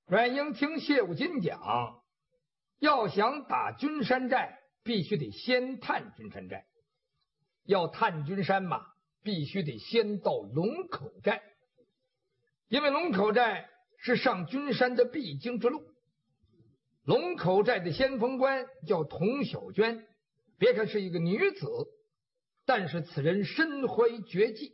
阮英听谢武金讲，要想打君山寨，必须得先探君山寨。要探君山嘛，必须得先到龙口寨，因为龙口寨是上君山的必经之路。龙口寨的先锋官叫童小娟，别看是一个女子，但是此人身怀绝技。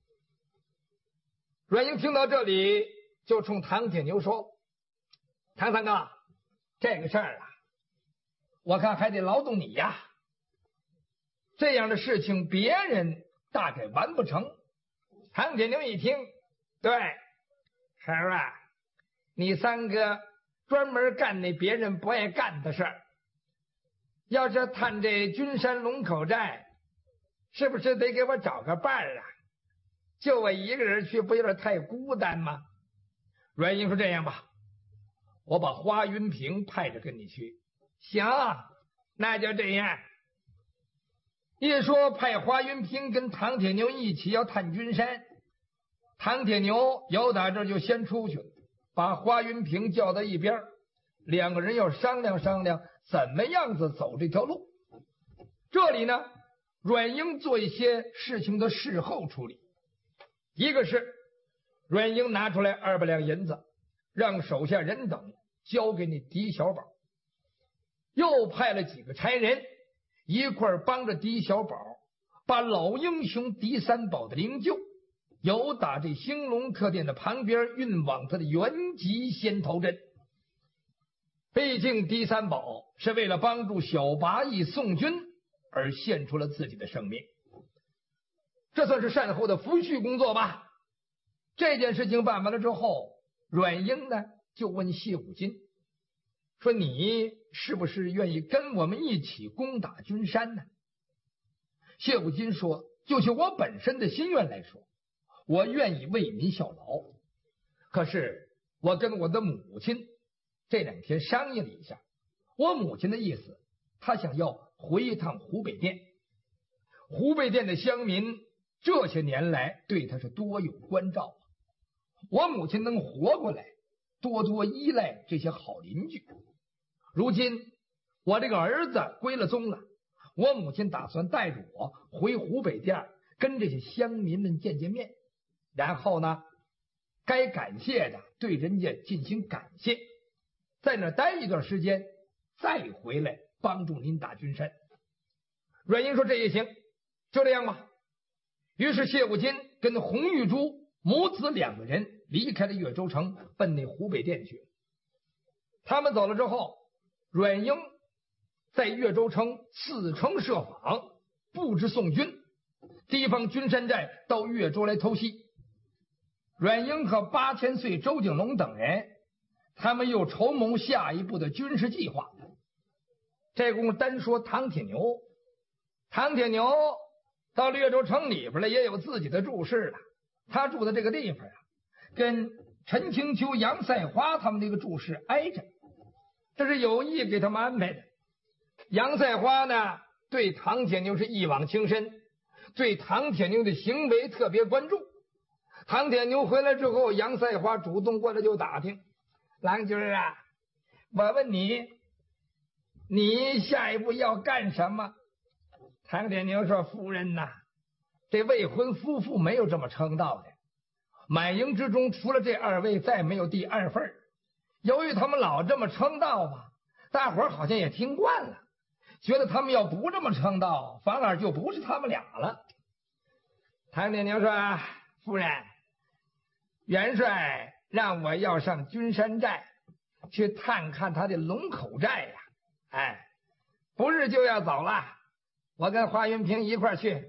阮英听到这里，就冲唐铁牛说：“唐三哥，这个事儿啊，我看还得劳动你呀。这样的事情别人大概完不成。”唐铁牛一听，对，孩儿啊，你三哥专门干那别人不爱干的事儿。要是探这君山龙口寨，是不是得给我找个伴儿啊？就我一个人去，不有点太孤单吗？阮英说：“这样吧，我把花云平派着跟你去。”行，那就这样。一说派花云平跟唐铁牛一起要探君山，唐铁牛由打这就先出去了，把花云平叫到一边，两个人要商量商量怎么样子走这条路。这里呢，阮英做一些事情的事后处理。一个是阮英拿出来200两银子，让手下人等交给你狄小宝，又派了几个差人一块帮着狄小宝把老英雄狄三宝的灵柩由打这兴隆客店的旁边运往他的原籍仙桃镇。毕竟狄三宝是为了帮助小八义宋军而献出了自己的生命，这算是善后的抚恤工作吧。这件事情办完了之后，阮英呢就问谢武金说：“你是不是愿意跟我们一起攻打君山呢？”谢武金说：“就我本身的心愿来说，我愿意为民效劳。可是我跟我的母亲这2天商议了一下，我母亲的意思，她想要回一趟湖北店。湖北店的乡民这些年来对她是多有关照，我母亲能活过来，多多依赖这些好邻居。如今我这个儿子归了宗了，我母亲打算带着我回湖北店，跟这些乡民们见见面，然后呢，该感谢的对人家进行感谢，在那待一段时间，再回来帮助您打君山。”阮英说：“这也行，就这样吧。”于是谢武金跟洪玉珠母子2个人离开了岳州城，奔那湖北店去。他们走了之后，阮英在岳州城四城设防，布置宋军，提防君山寨到岳州来偷袭。阮英和8000岁周景龙等人，他们又筹谋下一步的军事计划。这功夫单说唐铁牛，唐铁牛到岳州城里边来也有自己的住室了。他住的这个地方啊，跟陈清秋、杨赛华他们那个住室挨着，这是有意给他们安排的。杨赛华呢，对唐铁牛是一往情深，对唐铁牛的行为特别关注。唐铁牛回来之后，杨赛华主动过来就打听：“郎君啊，我问你，你下一步要干什么？”唐铁牛说：“夫人呐，这未婚夫妇没有这么称道的，满营之中除了这2位，再没有第2份。由于他们老这么称道吧，大伙儿好像也听惯了，觉得他们要不这么称道，反而就不是他们俩了。”唐铁牛说：“夫人，元帅让我要上君山寨去探看他的龙口寨呀，不日就要走了，我跟华云平一块儿去。”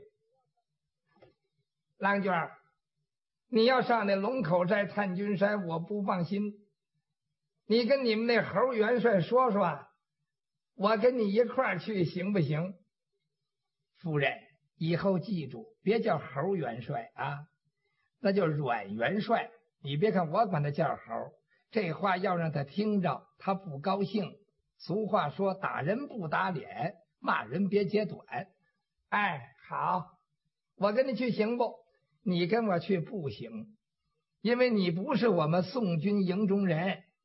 郎君，你要上那龙口寨探君山，我不放心。你跟你们那侯元帅说说，我跟你一块儿去行不行？夫人，以后记住，别叫侯元帅啊，那叫阮元帅。你别看我管他叫侯，这话要让他听着，他不高兴。俗话说，打人不打脸，骂人别揭短。好，我跟你去行不？你跟我去不行，因为你不是我们宋军营中人，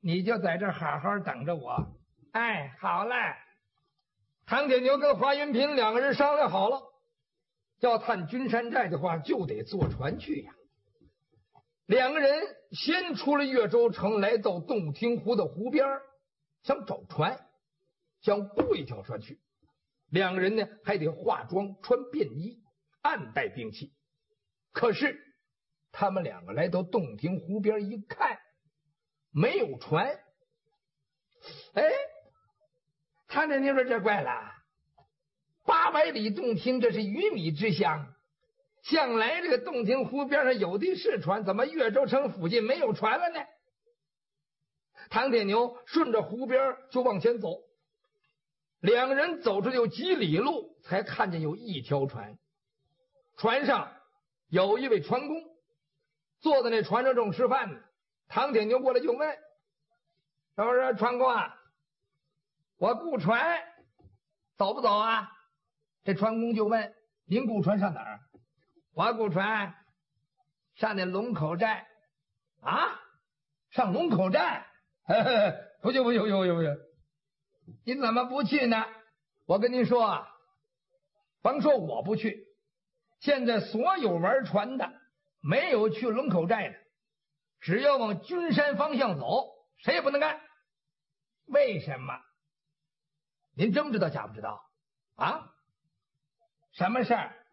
你就在这好好等着我。哎，好嘞。唐铁牛跟华云平两个人商量好了，要探君山寨的话，就得坐船去呀。两个人先出了越州城，来到洞庭湖的湖边，想找船，想雇一条船去。两个人呢，还得化妆，穿便衣，暗带兵器。可是他们两个来到洞庭湖边一看，没有船。哎，唐铁牛说这怪了，800里洞庭，这是鱼米之乡，向来这个洞庭湖边上有的是船，怎么越州城附近没有船了呢？唐铁牛顺着湖边就往前走，两个人走出有几里路，才看见有一条船，船上有一位船工坐在那船上正吃饭呢。唐铁牛过来就问：“我说船工啊，我雇船走不走啊？”这船工就问：“您雇船上哪儿？”“我雇船上那龙口寨。”“啊，上龙口寨？不去。你怎么不去呢？我跟您说啊，甭说我不去，现在所有玩船的，没有去龙口寨的，只要往君山方向走，谁也不能干。为什么？您真不知道假不知道啊？什么事儿？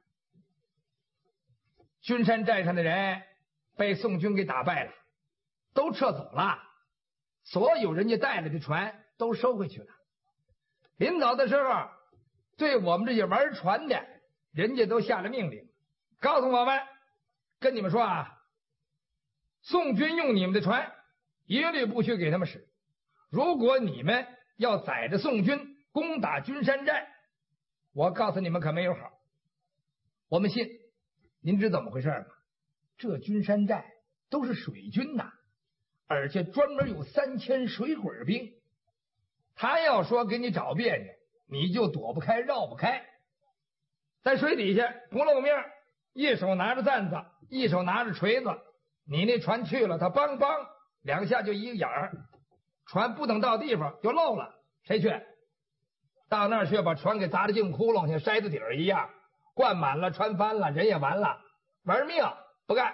君山寨上的人被宋军给打败了，都撤走了，所有人家带来的船都收回去了。临走的时候，对我们这些玩船的，人家都下了命令，告诉我们，跟你们说啊，宋军用你们的船，一律不许给他们使。如果你们要载着宋军攻打君山寨，我告诉你们可没有好。我们信。您知怎么回事吗？这君山寨都是水军呐，而且专门有3000水鬼兵。他要说给你找别扭，你就躲不开，绕不开。在水底下不露面，一手拿着担子，一手拿着锤子，你那船去了，他梆梆2下就一个眼儿，船不等到地方就漏了。谁去？到那儿去把船给砸得净窟窿，像筛子底儿一样，灌满了，船翻了，人也完了，玩命不干。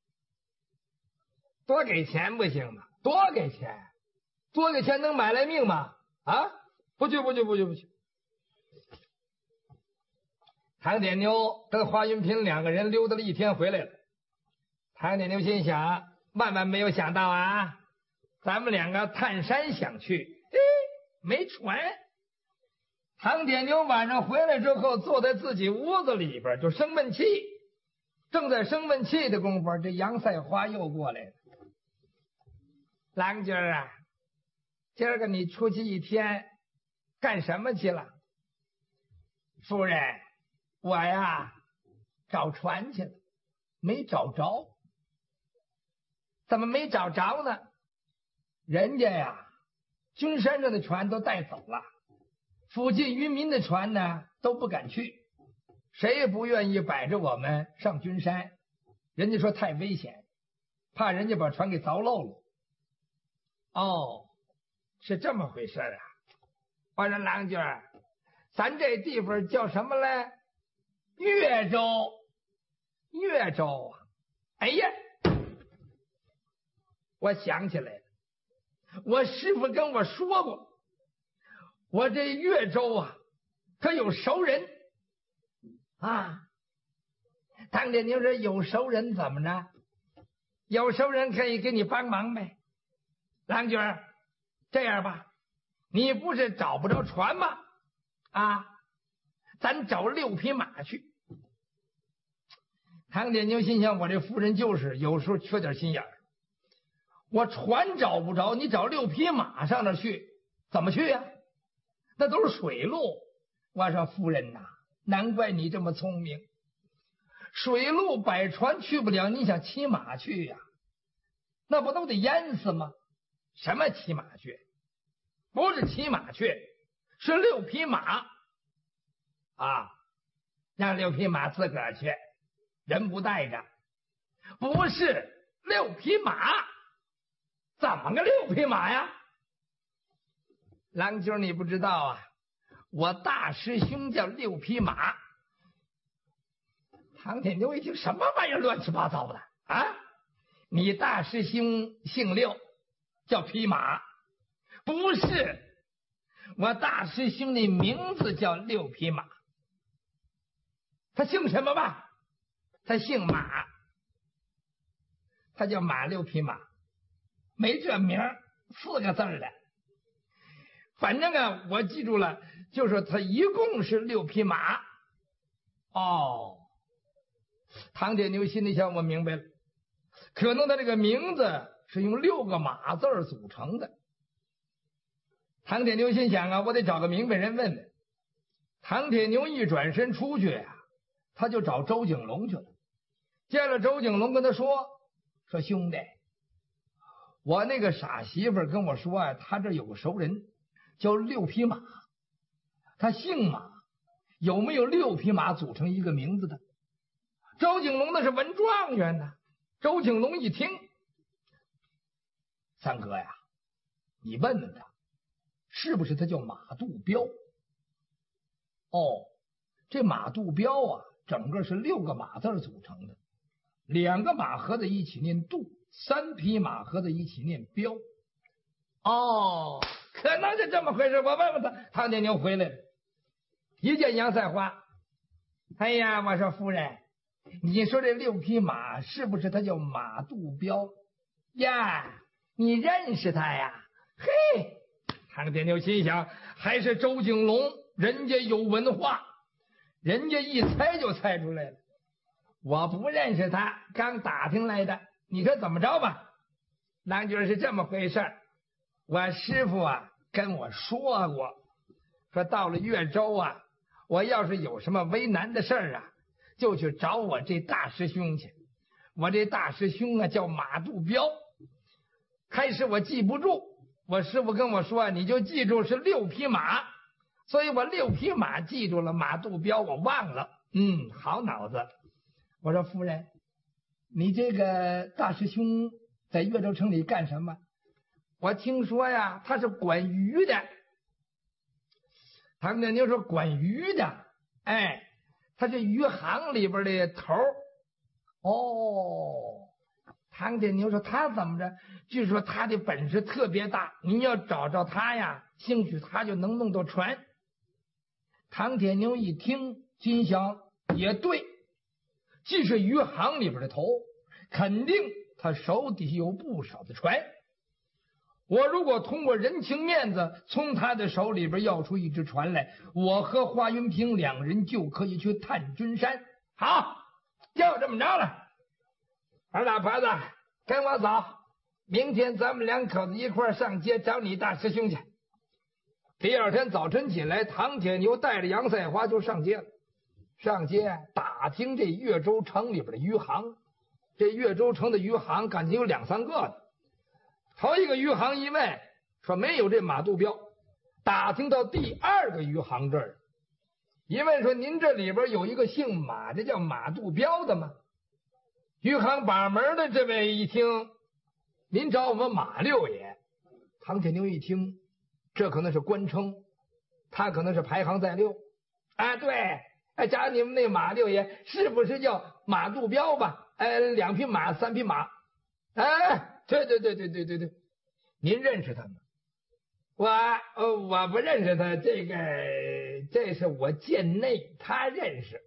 多给钱不行吗？多给钱能买来命吗？啊，不去。唐铁牛跟华云平两个人溜达了一天回来了。唐铁牛心想，万万没有想到啊，咱们两个探山想去，没船。唐铁牛晚上回来之后，坐在自己屋子里边就生闷气。正在生闷气的功夫，这杨赛花又过来了。郎君啊，今儿个你出去一天干什么去了？夫人，我呀找船去了，没找着。怎么没找着呢？人家呀君山上的船都带走了，附近渔民的船呢都不敢去，谁也不愿意摆着我们上君山，人家说太危险，怕人家把船给凿漏了。哦，是这么回事啊。我说郎君，咱这地方叫什么来？越州啊。哎呀，我想起来了，我师傅跟我说过，我这越州啊可有熟人啊。唐铁牛说有熟人怎么着？有熟人可以给你帮忙呗。郎君，这样吧，你不是找不着船吗？啊，咱找6匹马去。唐铁牛心想，我这夫人就是有时候缺点心眼儿，我船找不着，你找6匹马上那去，怎么去呀？那都是水路。我说夫人呐，难怪你这么聪明，水路摆船去不了，你想骑马去呀？那不都得淹死吗？什么骑马去？不是骑马去，是6匹马啊！让6匹马自个儿去，人不带着。不是6匹马， 怎么个6匹马呀？郎君你不知道啊，我大师兄叫6匹马。唐铁牛一听，什么玩意儿乱七八糟的啊？你大师兄姓6，叫匹马？不是，我大师兄的名字叫6匹马。他姓什么吧？他姓马，他叫马6匹马，没这名，4个字的。反正啊，我记住了，就是他一共是6匹马。哦，唐铁牛心里想，我明白了，可能他这个名字是用6个马字组成的。唐铁牛心想啊，我得找个明白人问问。唐铁牛一转身出去呀，他就找周景龙去了。见了周景龙，跟他说兄弟，我那个傻媳妇跟我说啊，他这有个熟人叫6匹马，他姓马，有没有6匹马组成一个名字的？周景龙那是文状元呢。周景龙一听，三哥呀，你问问他，是不是他叫马杜彪？哦，这马杜彪啊，整个是6个马字组成的，2个马合在一起念杜，3匹马合在一起念彪。哦，可能是这么回事，我问问他。唐铁牛回来了，一见杨赛花，哎呀，我说夫人，你说这6匹马是不是他叫马杜彪呀？你认识他呀？嘿，唐铁牛心想，还是周景龙，人家有文化，人家一猜就猜出来了。我不认识他，刚打听来的。你说怎么着吧？郎君是这么回事，我师傅啊跟我说过，说到了越州啊，我要是有什么为难的事儿啊，就去找我这大师兄去。我这大师兄啊叫马杜彪，开始我记不住，我师傅跟我说，你就记住是6匹马，所以我6匹马记住了，马杜彪我忘了。好脑子。我说夫人，你这个大师兄在越州城里干什么？我听说呀，他是管鱼的。唐铁牛说管鱼的，哎，他是鱼行里边的头。哦，唐铁牛说他怎么着？据说他的本事特别大，你要找着他呀，兴许他就能弄到船。唐铁牛一听，心想也对，既是鱼行里边的头，肯定他手底下有不少的船。我如果通过人情面子从他的手里边要出一只船来，我和华云平2人就可以去探君山。好，就这么着了。二老婆子，跟我走，明天咱们2口子一块上街找你大师兄去。第2天早晨起来，唐铁牛带着杨赛花就上街了。上街打听这越州城里边的鱼行，这越州城的鱼行感情有2、3个的。头一个鱼行一问，说没有这马杜彪。打听到第2个鱼行这儿，一问说您这里边有一个姓马的叫马杜彪的吗？鱼行把门的这位一听，您找我们马六爷。唐铁牛一听，这可能是官称，他可能是排行在6啊。对，找你们那马六爷是不是叫马杜彪吧？2匹马3匹马。对，您认识他吗？我不认识他，这是我贱内，他认识。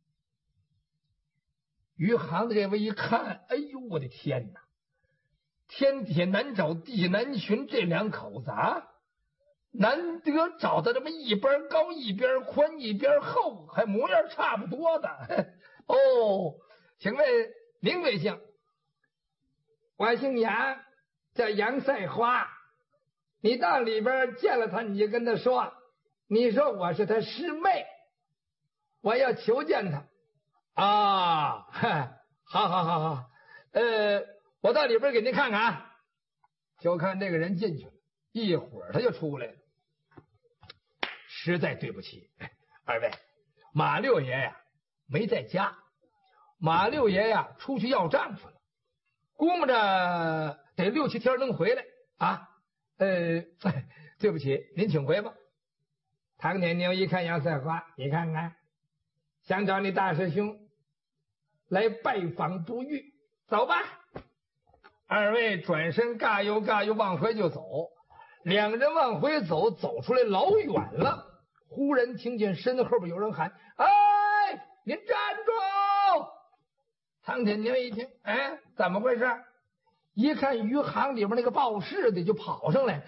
余杭的这位一看，哎呦我的天哪，天铁难找地难寻，这2口子啊，难得找到这么一边高一边宽一边厚，还模样差不多的。哦，请问您贵姓？我姓杨，叫杨赛花。你到里边见了他，你就跟他说，你说我是他师妹，我要求见他。啊，好，我到里边给您看看啊。就看这个人进去了，一会儿他就出来了。实在对不起2位，马六爷呀没在家，马六爷呀出去要账去了。估摸着得6、7天能回来啊。对不起，您请回吧。唐天牛一看杨赛花，你看看，想找你大师兄来拜访不遇，走吧。二位转身嘎悠嘎悠往回就走。两人往回走，走出来老远了，忽然听见身后边有人喊：“哎，您站住！”唐天牛一听，哎，怎么回事？一看余杭里边那个报事的就跑上来。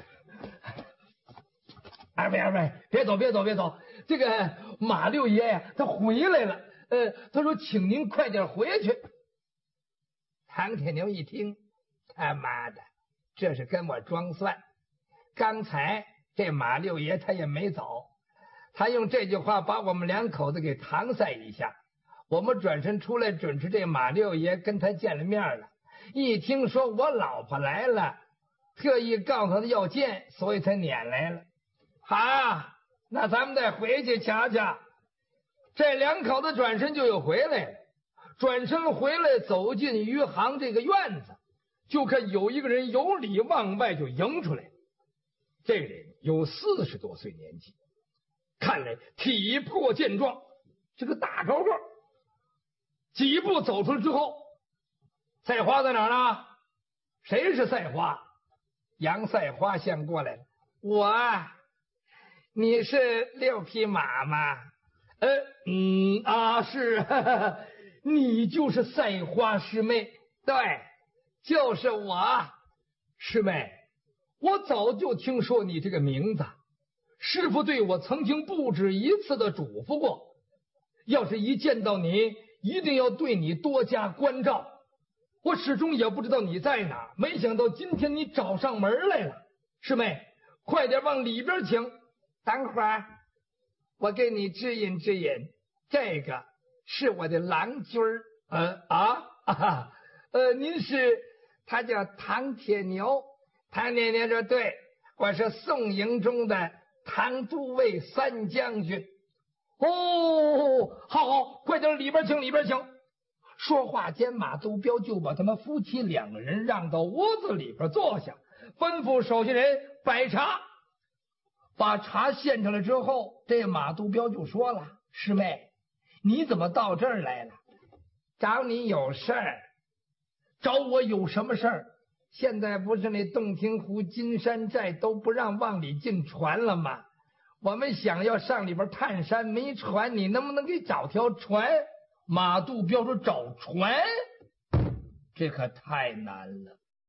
二位，别走，这个马六爷呀，他回来了。他说请您快点回去。唐天牛一听，他妈的，这是跟我装蒜。刚才这马六爷他也没走，他用这句话把我们两口子给搪塞一下。我们转身出来，准是这马六爷跟他见了面了。一听说我老婆来了，特意告诉他要见，所以才撵来了。好，那咱们再回去瞧瞧。这两口子转身就又回来了，转身回来走进余杭这个院子，就看有一个人由里往外就迎出来。这个人有40多岁年纪，看来体魄健壮，是个大高个。几步走出来之后，赛花在哪儿呢？谁是赛花？杨赛花先过来了。我啊，你是6匹马吗？是，哈哈，你就是赛花师妹？对，就是我。师妹，我早就听说你这个名字，师父对我曾经不止一次的嘱咐过，要是一见到你，一定要对你多加关照。我始终也不知道你在哪，没想到今天你找上门来了。师妹，快点往里边请。等会儿我给你指引指引，这个是我的郎君您是？他叫唐铁牛。唐铁牛说：“对，我是宋营中的唐都尉3将军。”好，快点里边请。说话间，马都彪就把他们夫妻2个人让到屋子里边坐下，吩咐手下人摆茶。把茶献上来之后，这马都彪就说了：“师妹，你怎么到这儿来了？找你有事儿。”找我有什么事儿？现在不是那洞庭湖、金山寨都不让往里进船了吗？我们想要上里边探山，没船，你能不能给找条船？马杜彪说：“找船，这可太难了。